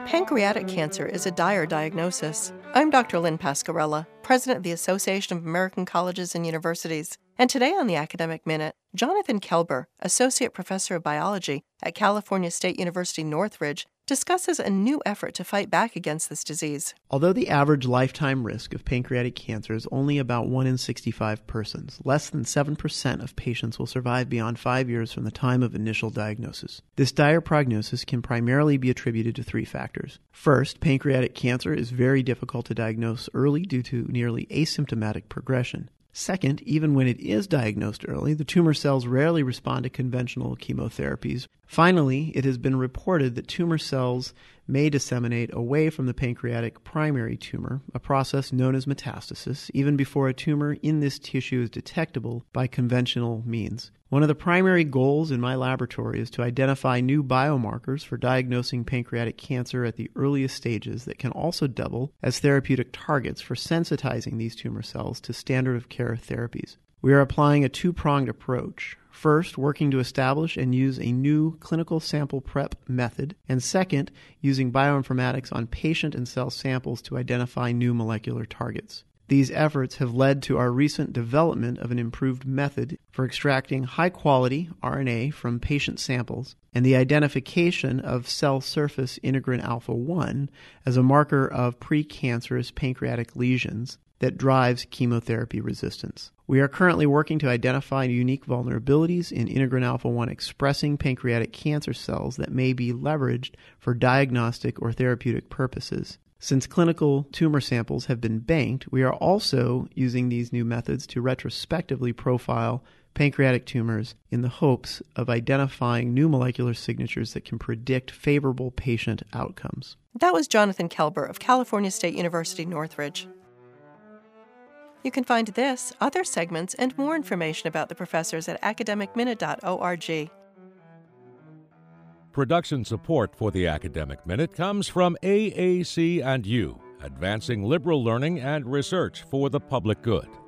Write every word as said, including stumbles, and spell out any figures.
Pancreatic cancer is a dire diagnosis. I'm Doctor Lynn Pascarella, President of the Association of American Colleges and Universities. And today on the Academic Minute, Jonathan Kelber, Associate Professor of Biology at California State University Northridge, discusses a new effort to fight back against this disease. Although the average lifetime risk of pancreatic cancer is only about one in sixty-five persons, less than seven percent of patients will survive beyond five years from the time of initial diagnosis. This dire prognosis can primarily be attributed to three factors. First, pancreatic cancer is very difficult to diagnose early due to nearly asymptomatic progression. Second, even when it is diagnosed early, the tumor cells rarely respond to conventional chemotherapies. Finally, it has been reported that tumor cells may disseminate away from the pancreatic primary tumor, a process known as metastasis, even before a tumor in this tissue is detectable by conventional means. One of the primary goals in my laboratory is to identify new biomarkers for diagnosing pancreatic cancer at the earliest stages that can also double as therapeutic targets for sensitizing these tumor cells to standard of care therapies. We are applying a two-pronged approach. First, working to establish and use a new clinical sample prep method, and second, using bioinformatics on patient and cell samples to identify new molecular targets. These efforts have led to our recent development of an improved method for extracting high-quality R N A from patient samples and the identification of cell surface integrin alpha one as a marker of precancerous pancreatic lesions that drives chemotherapy resistance. We are currently working to identify unique vulnerabilities in integrin alpha one expressing pancreatic cancer cells that may be leveraged for diagnostic or therapeutic purposes. Since clinical tumor samples have been banked, we are also using these new methods to retrospectively profile pancreatic tumors in the hopes of identifying new molecular signatures that can predict favorable patient outcomes. That was Jonathan Kelber of California State University Northridge. You can find this, other segments, and more information about the professors at academic minute dot org. Production support for the Academic Minute comes from A A C and U, advancing liberal learning and research for the public good.